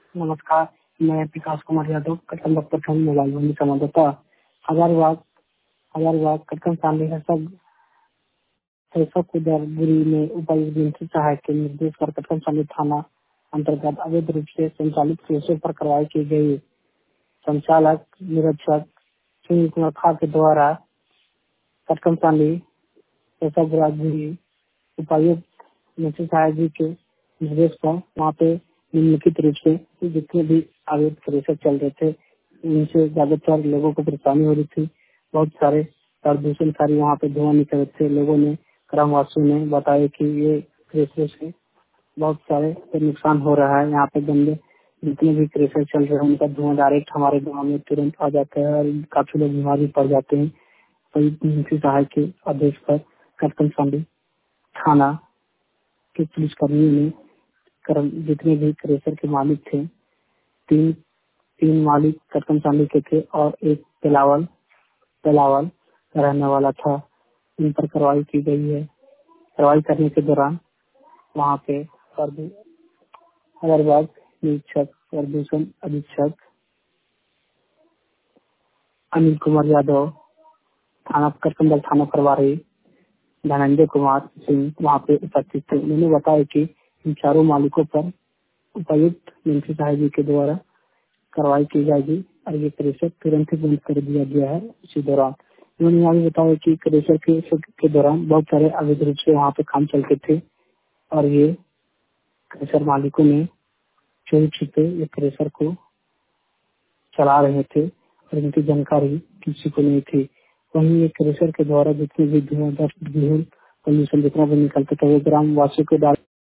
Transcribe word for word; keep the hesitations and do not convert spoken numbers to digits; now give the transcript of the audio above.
नमस्कार, मैं विकास कुमार यादव कटकम प्रथम मोबाइल मंडी संवाददाता हजारीबाग हजारीबाग कटकम शामिल है सब पैसों को दरबुरी में उपायुक्त जिनसी सहायक के निर्देश पर कटकम शामिल थाना अंतर्गत अवैध रूप से संचालित केसों पर कार्रवाई की गई। संचालक निरीक्षक सुनील कुमार खा के द्वारा कटकम शामिल पैसा बुरादुरी उपायुक्त जिनसी सहायक जी के निर्देश पर वहाँ पे निम्नलिखित रूप से जितने भी अवैध कृषक चल रहे थे उनसे ज्यादातर लोगों को परेशानी हो रही थी। बहुत सारे प्रदूषण सारी वहाँ पे धुआं निकल रहे थे। लोगों ने ग्रामवासियों ने बताया कि ये कृषि से बहुत सारे नुकसान हो रहा है। यहाँ पे गंदे जितने भी कृषक चल रहे हैं उनका धुआं डायरेक्ट हमारे गाँव में तुरंत आ जाता है और काफी लोग बीमार भी पड़ जाते हैं। तो सहायक के आदेश पर कटकम शामिल थाना के पुलिस कर्मियों ने कर्म जितने भी क्रेशर के मालिक थे, तीन तीन मालिक कटकम शामिल के थे और एक पेलावल पेलावल का रहने वाला था। इन पर कार्रवाई की गई है। कार्रवाई करने के दौरान वहाँ पे हजारीबाग निरीक्षक प्रदूषण अधीक्षक अनिल कुमार यादव, थाना कटकम थाना प्रभारी धनंजय कुमार सिंह वहाँ पे उपस्थित थे। उन्होंने बताया कि इन चारों मालिकों पर उपायुक्त जिनसी सहायक जी के द्वारा कार्रवाई की जाएगी और ये क्रेशर तुरंत ही बंद कर दिया गया है। इसी दौरान उन्होंने यहाँ भी बताया कि क्रेशर के, के दौरान बहुत सारे अवैध रूप से वहाँ पे काम चलते थे और ये क्रेशर मालिकों ने चोरी छिपे ये क्रेशर को चला रहे थे और इनकी जानकारी किसी को नहीं थी। वहीं ये क्रेशर के द्वारा जितने भी धुआं दस्त धूल पोल्यूशन जितना भी निकलता था वो ग्राम वासियों को डाल